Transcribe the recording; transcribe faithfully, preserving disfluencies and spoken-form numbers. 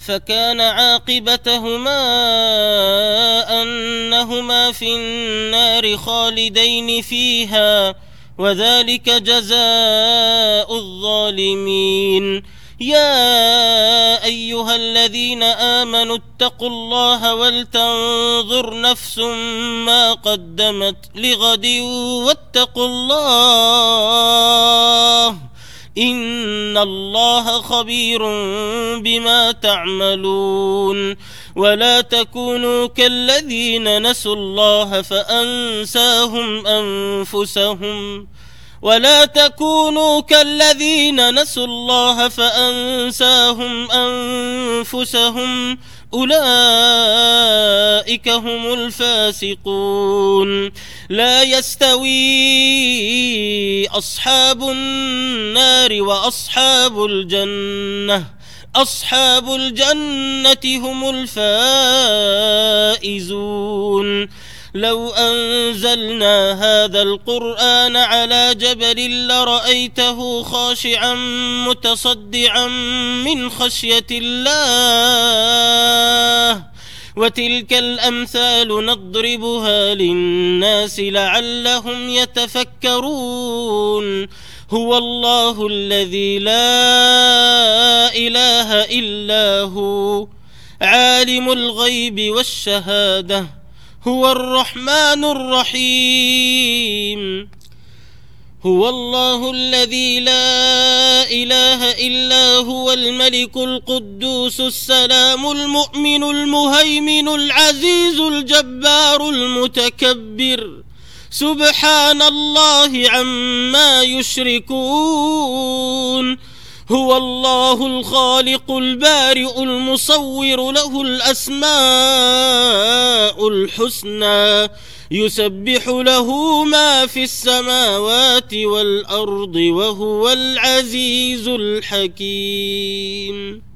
فكان عاقبتهما أنهما في النار خالدين فيها، وذلك جزاء الظالمين. يا أيها الذين آمنوا اتقوا الله ولتنظر نفس ما قدمت لغد واتقوا الله إن الله خبير بما تعملون. ولا تكونوا كالذين نسوا الله فأنساهم أنفسهم ولا تكونوا كالذين نسوا الله فأنساهم أنفسهم أولئك هم الفاسقون. لا يستوي أصحاب النار وأصحاب الجنة أصحاب الجنة هم الفائزون. لو أنزلنا هذا القرآن على جبل لرأيته خاشعا متصدعا من خشية الله. وتلك الأمثال نضربها للناس لعلهم يتفكرون. هو الله الذي لا إله إلا هو عالم الغيب والشهادة هو الرحمن الرحيم. هو الله الذي لا إله إلا هو الملك القدوس السلام المؤمن المهيمن العزيز الجبار المتكبر سبحان الله عما يشركون. هو الله الخالق البارئ المصور له الأسماء الحسنى يسبح له ما في السماوات والأرض وهو العزيز الحكيم.